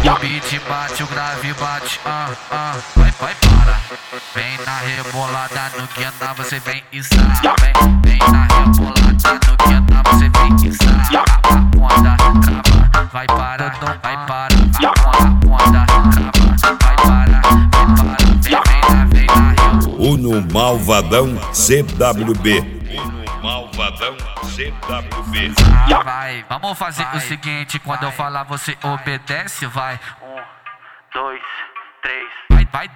O beat bate, o grave bate, vai para. Vem na rebolada no Guiana, você vem e sai. Vem na rebolada no Guiana, você vem e sai. A onda trava, vai para. A onda trava, vai para. Vem na Uno Malvadão CWB. Malvadão CWB. Vai, vamos fazer o seguinte, quando eu falar você obedece, vai. 1, 2, 3. Vai,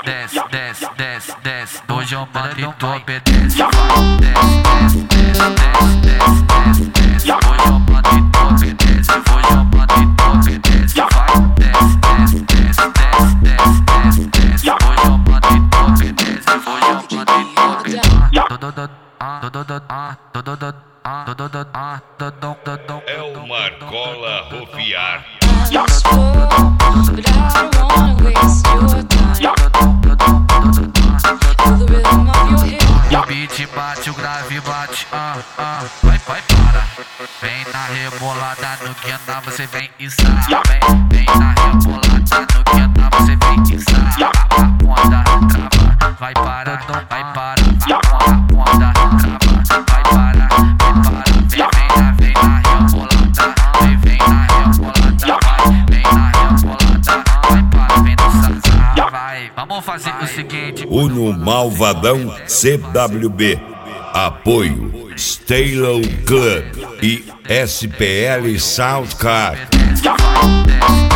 desce. Hoje eu mando e tu obedece. Vai, desce. Hoje eu mando e tu obedece. Hoje eu mando e tu obedece. Vai, desce. Hoje eu mando e tu obedece. Hoje eu mando e tu obedece. É o Marcola Rofiar. O beat bate, o grave bate, vai para. Vem na rebolada no Guiana, você vem e sai. Vem na rebolada no Guiana, você vem e sai. A onda trava, vai para. A onda trava, vai para. Vem na rebolada, vem na rebolada, vem na rebolada, vai para, vem dançar, vai. Vamos fazer o seguinte. Uno Malvadão CWB. Apoio Stalo Club e SPL Soundcard.